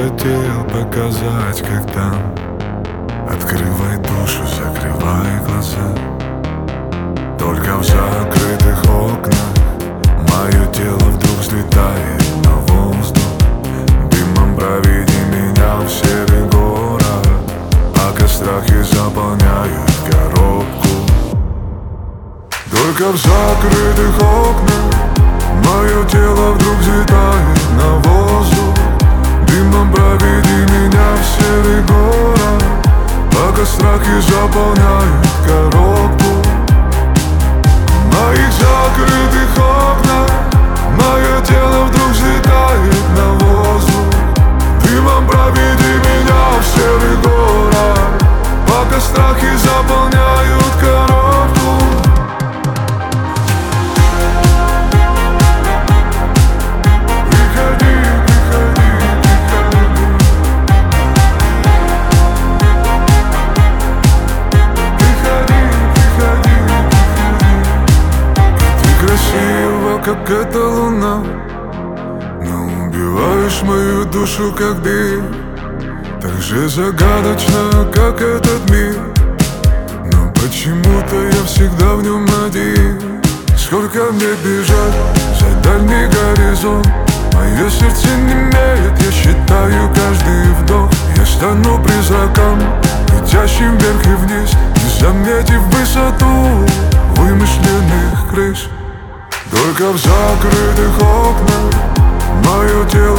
хотел показать, как там. Открывай душу, закрывай глаза. Только в закрытых окнах мое тело вдруг взлетает на воздух. Дымом проведи меня в серый город, пока страхи заполняют коробку. Только в закрытых окнах мое тело вдруг взлетает на воздух. Дымом проведи меня в серый город, пока страхи заполняют коробку. В моих закрытых окнах мое тело вдруг взлетает на воздух. Дымом проведи меня в серый город, пока страхи заполняют коробку. Как эта луна, но убиваешь мою душу, как дым. Так же загадочно, как этот мир, но почему-то я всегда в нем один. Сколько мне бежать за дальний горизонт, мое сердце немеет, я считаю каждый вдох. Я стану призраком, летящим вверх и вниз, не заметив высоту вымышленных крыш. Только в закрытых окнах мое тело